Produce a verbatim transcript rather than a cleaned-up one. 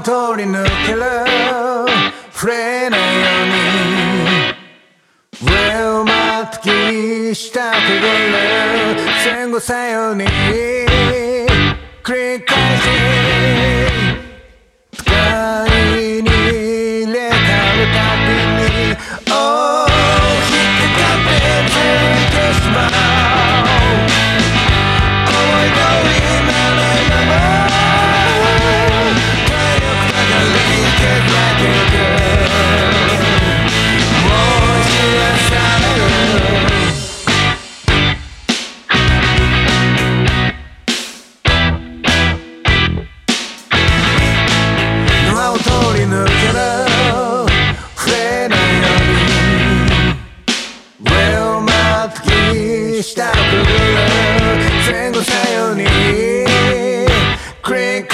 通り抜ける触れないように上を待つ気したくぐる前後左右に繰り返し使いに入れ替わるたびにOh引っかかってついてしまう思い通りならないまま体力ばかり削られていくもう一度覚める沼を通り抜ける触れないように上を待つ気したくぐる前後左右に繰り返